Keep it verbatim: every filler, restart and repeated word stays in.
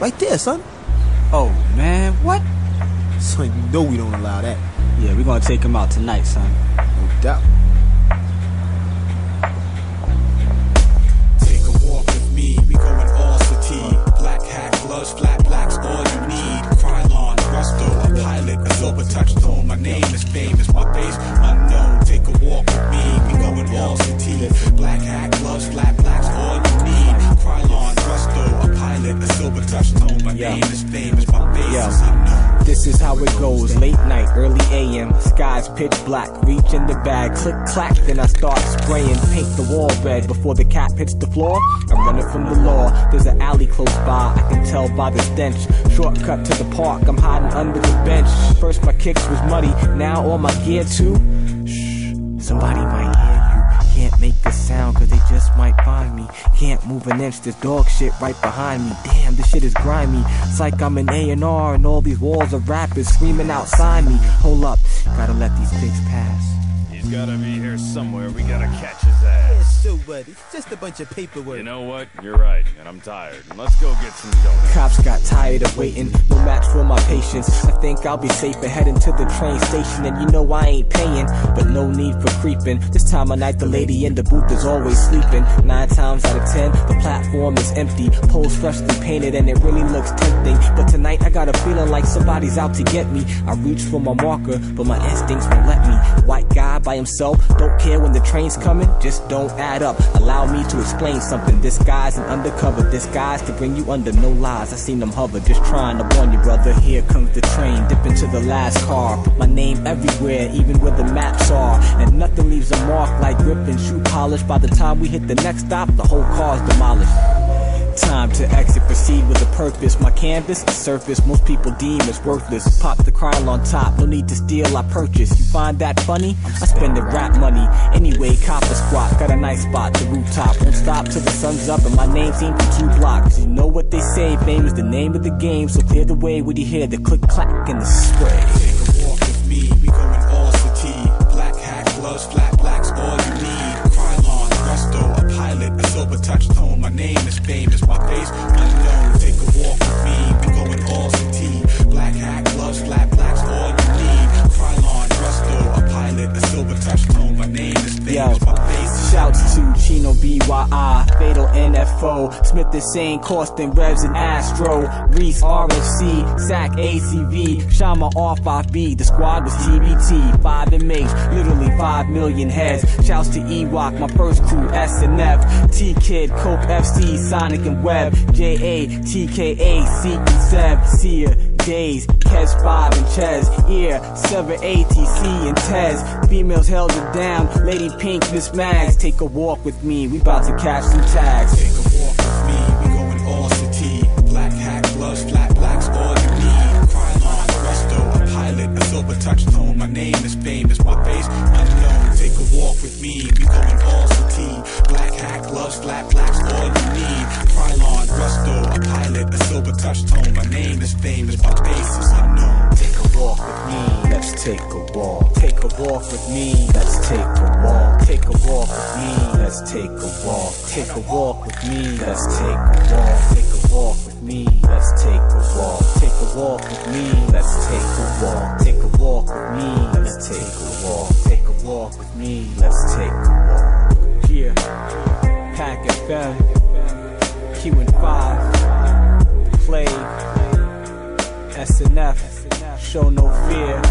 Right there, son. Oh, man, what? Son, you know we don't allow that. Yeah, we're gonna take him out tonight, son. No doubt. Take a walk with me, we going all city. Black hat, gloves, flat blacks, all you need. Krylon, Rusto, a pilot, a silver touchstone. My name is famous, my face unknown. Take a walk with me, we going all city. Black hat, gloves, flat blacks, all you need. Krylon, Rusto, a pilot, a silver touchstone. My name is famous, my face is unknown. This is how it goes, late night, early A M Skies pitch black, reach in the bag, click clack, then I start spraying, paint the wall red. Before the cap hits the floor, I'm running from the law. There's an alley close by, I can tell by the stench. Shortcut to the park, I'm hiding under the bench. First my kicks was muddy, now all my gear too. Shh, somebody might hear you. Can't make a sound cause they just might find me. Can't move an inch, there's dog shit right behind me. Damn, this shit is grimy. It's like I'm an A and R and all these walls of rappers screaming outside me. Hold up, gotta let these pigs pass. He's gotta be here somewhere. We gotta catch his ass. Yeah, so what? It's just a bunch of paperwork. You know what? You're right, and I'm tired. Let's go get some donuts. Cops got tired of waiting, no match for my patience. I think I'll be safer heading to the train station. And you know I ain't paying, but no need for creeping. This time of night the lady in the booth is always sleeping. Nine times out of ten, the platform is empty. Poles freshly painted and it really looks tempting. But tonight I got a feeling like somebody's out to get me. I reach for my marker, but my instincts won't let me. White guy by himself, don't care when the train's coming, just don't add up. Allow me to explain something. This guy's an undercover, this guy's to bring you under, no lies. I seen them hover, just trying to warn you, brother. Here comes the train, dip into the last car. Put my name everywhere, even where the maps are. And nothing leaves a mark like grip and shoe polish. By the time we hit the next stop, the whole car's demolished. Time to exit, proceed with a purpose. My canvas, the surface, most people deem as worthless. Pop the Krylon on top, no need to steal, I purchase. You find that funny? I spend the rap money. Anyway, cop a squat, got a nice spot, the rooftop. Won't stop till the sun's up and my name's seen from two blocks. You know what they say, fame is the name of the game. So clear the way when you hear the click clack and the spray. Take a walk with me, we going all city. Black hat, gloves, flat blacks, all you need. Krylon, Rusto, a pilot, a silver touchstone. My name is famous, my face unknown. Take a walk with me, we going all city. Black hat, gloves, flat blacks, all you need. Krylon, Rusto, a pilot, a silver touchstone. My name is famous, Yo, my face is shouts to Chino B Y I, Fatal N F O, Smith the Sane, Corsten, Revs and Astro, Reese R F C, Sac A C V, Shama R five B. The squad was T B T, five inmates, literally five million heads. Shouts to Ewok, my first crew, S N F, T-Kid, Cope F C, Sonic and Web, J A, T K A, Seek and Seb, Seer, Days, Kes five and Ches, Ear, Sever A T C and Tez. Females held it down, Lady Pink, Miss Mags. Take a walk with me, we bout to catch some tags. Take a walk with me, we going all city. Black hat, gloves, flat blacks, all you need. Krylon, Rusto, a pilot, a silver touchstone. My name is famous, my face unknown. Take a walk with me, we going all city. Black hat, gloves, flat blacks, all you need. Krylon, Rusto, a pilot, a silver touchstone. My name is famous, my face is unknown. Take a walk with me, let's take a walk. Take a walk with me, let's take a walk. Take a walk with me, let's take a walk. Take a walk with me, let's take a walk. Take a walk with me, let's take a walk. Take a walk with me, let's take a walk. Take a walk with me, let's take a walk. Take a walk with me, let's take a walk. Yeah, Pack F M, Q and five, Play, S N F, Show No Fear.